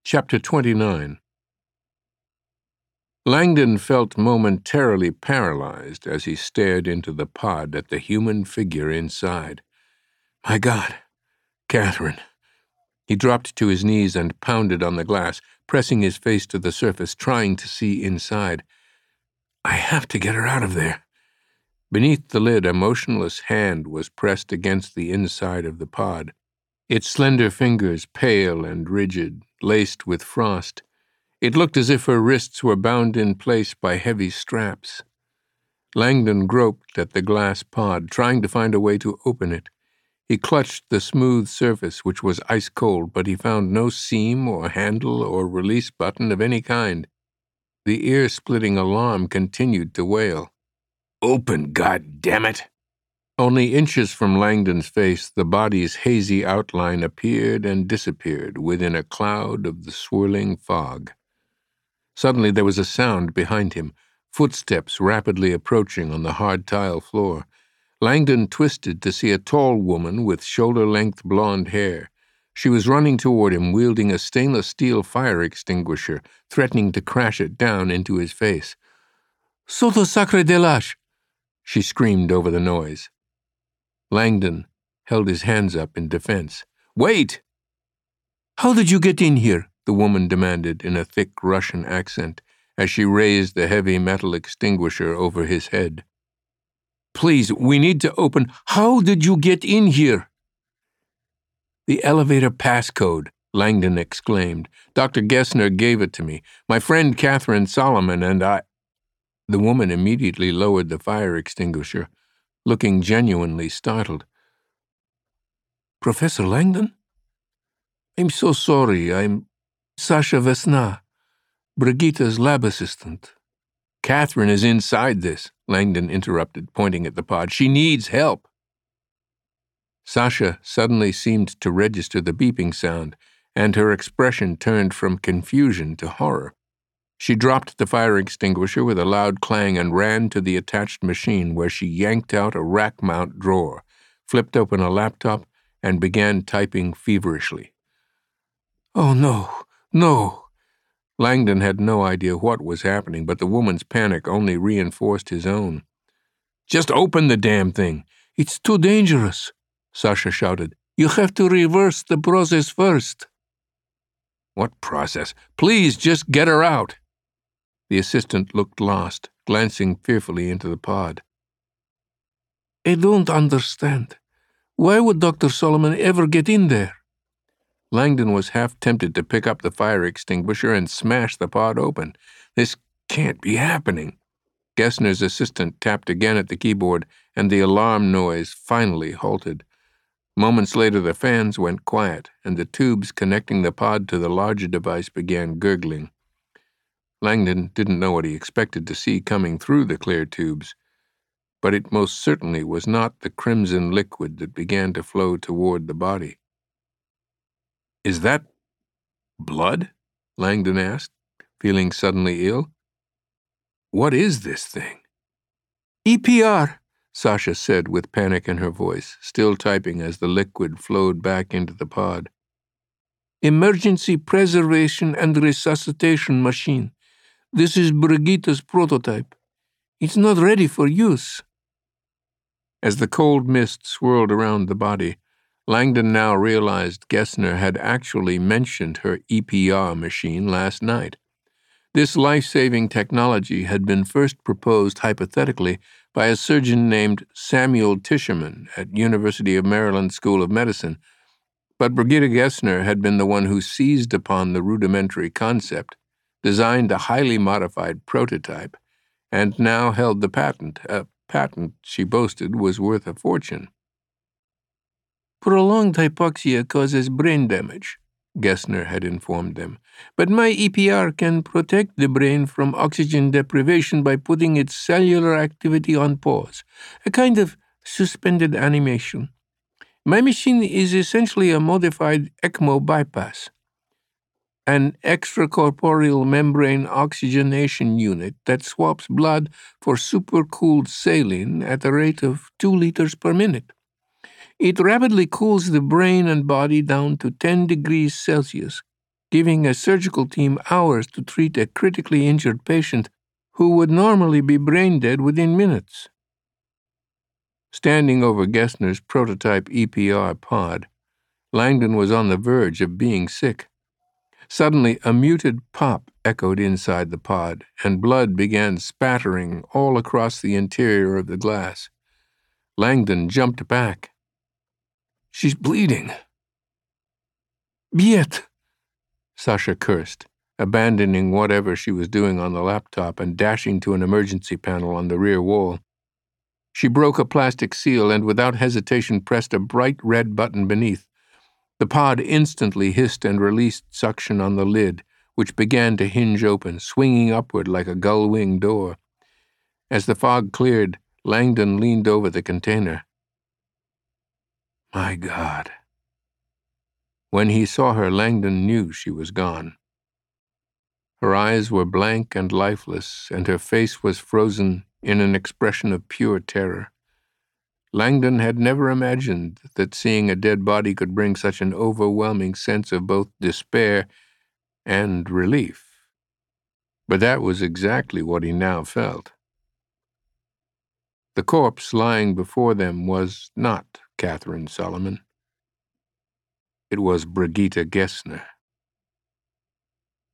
Chapter 29. Langdon felt momentarily paralyzed as he stared into the pod at the human figure inside. My God, Catherine. He dropped to his knees and pounded on the glass, pressing his face to the surface, trying to see inside. I have to get her out of there. Beneath the lid, a motionless hand was pressed against the inside of the pod, its slender fingers pale and rigid, laced with frost. It looked as if her wrists were bound in place by heavy straps. Langdon groped at the glass pod, trying to find a way to open it. He clutched the smooth surface, which was ice-cold, but he found no seam or handle or release button of any kind. The ear-splitting alarm continued to wail. Open, goddammit! Only inches from Langdon's face, the body's hazy outline appeared and disappeared within a cloud of the swirling fog. Suddenly there was a sound behind him, footsteps rapidly approaching on the hard tile floor. Langdon twisted to see a tall woman with shoulder-length blonde hair. She was running toward him, wielding a stainless steel fire extinguisher, threatening to crash it down into his face. "Soto Sacre de Lash!" she screamed over the noise. Langdon held his hands up in defense. "Wait!" "How did you get in here?" the woman demanded in a thick Russian accent as she raised the heavy metal extinguisher over his head. "Please, we need to open. How did you get in here?" "The elevator passcode," Langdon exclaimed. "Dr. Gessner gave it to me. My friend Catherine Solomon and I—" The woman immediately lowered the fire extinguisher, looking genuinely startled. "Professor Langdon? I'm so sorry. I'm Sasha Vesna, Brigitta's lab assistant." "Catherine is inside this," Langdon interrupted, pointing at the pod. "She needs help." Sasha suddenly seemed to register the beeping sound, and her expression turned from confusion to horror. She dropped the fire extinguisher with a loud clang and ran to the attached machine, where she yanked out a rack-mount drawer, flipped open a laptop, and began typing feverishly. "Oh, no, no!" Langdon had no idea what was happening, but the woman's panic only reinforced his own. "Just open the damn thing!" "It's too dangerous," Sasha shouted. "You have to reverse the process first." "What process? Please, just get her out." The assistant looked lost, glancing fearfully into the pod. "I don't understand. Why would Dr. Solomon ever get in there?" Langdon was half tempted to pick up the fire extinguisher and smash the pod open. This can't be happening. Gessner's assistant tapped again at the keyboard, and the alarm noise finally halted. Moments later, the fans went quiet, and the tubes connecting the pod to the larger device began gurgling. Langdon didn't know what he expected to see coming through the clear tubes, but it most certainly was not the crimson liquid that began to flow toward the body. "Is that blood?" Langdon asked, feeling suddenly ill. "What is this thing?" "EPR," Sasha said with panic in her voice, still typing as the liquid flowed back into the pod. "Emergency Preservation and Resuscitation Machine. This is Brigitta's prototype. It's not ready for use." As the cold mist swirled around the body, Langdon now realized Gessner had actually mentioned her EPR machine last night. This life-saving technology had been first proposed hypothetically by a surgeon named Samuel Tischerman at University of Maryland School of Medicine, but Brigitta Gessner had been the one who seized upon the rudimentary concept, designed a highly modified prototype, and now held the patent, a patent she boasted was worth a fortune. "Prolonged hypoxia causes brain damage," Gessner had informed them, "but my EPR can protect the brain from oxygen deprivation by putting its cellular activity on pause, a kind of suspended animation. My machine is essentially a modified ECMO bypass, an extracorporeal membrane oxygenation unit that swaps blood for supercooled saline at a rate of 2 liters per minute. It rapidly cools the brain and body down to 10 degrees Celsius, giving a surgical team hours to treat a critically injured patient who would normally be brain dead within minutes. Standing over Gessner's prototype EPR pod, Langdon was on the verge of being sick. Suddenly, a muted pop echoed inside the pod, and blood began spattering all across the interior of the glass. Langdon jumped back. "She's bleeding." "Biet!" Sasha cursed, abandoning whatever she was doing on the laptop and dashing to an emergency panel on the rear wall. She broke a plastic seal and without hesitation pressed a bright red button beneath. The pod instantly hissed and released suction on the lid, which began to hinge open, swinging upward like a gull-wing door. As the fog cleared, Langdon leaned over the container. My God. When he saw her, Langdon knew she was gone. Her eyes were blank and lifeless, and her face was frozen in an expression of pure terror. Langdon had never imagined that seeing a dead body could bring such an overwhelming sense of both despair and relief. But that was exactly what he now felt. The corpse lying before them was not Catherine Solomon. It was Brigitte Gessner.